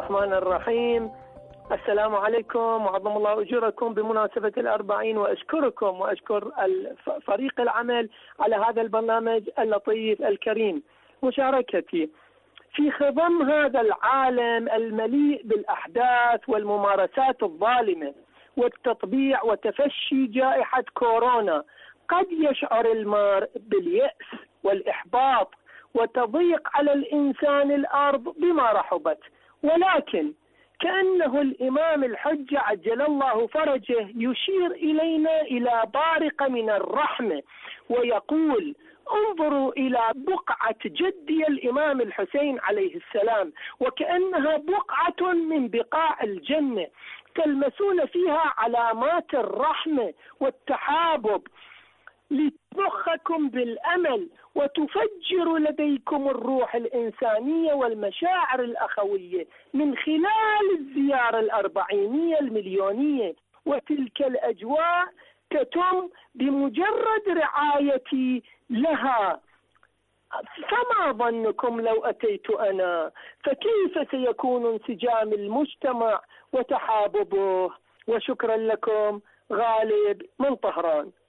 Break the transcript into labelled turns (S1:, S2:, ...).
S1: الرحمن الرحيم. السلام عليكم وعظم الله أجوركم بمناسبة 40، وأشكركم وأشكر فريق العمل على هذا البرنامج اللطيف الكريم. مشاركتي في خضم هذا العالم المليء بالأحداث والممارسات الظالمة والتطبيع وتفشي جائحة كورونا، قد يشعر المرء باليأس والإحباط وتضيق على الإنسان الأرض بما رحبت، ولكن كأنه الإمام الحجة عجل الله فرجه يشير إلينا إلى بارقة من الرحمة ويقول: انظروا إلى بقعة جدي الإمام الحسين عليه السلام، وكأنها بقعة من بقاع الجنة تلمسون فيها علامات الرحمة والتحابب، لتضخكم بالأمل وتفجر لديكم الروح الإنسانية والمشاعر الأخوية من خلال الزيارة 40 المليونية. وتلك الأجواء تتم بمجرد رعايتي لها. فما ظنكم لو أتيت أنا؟ فكيف سيكون انسجام المجتمع وتحاببه؟ وشكرا لكم. غالب من طهران.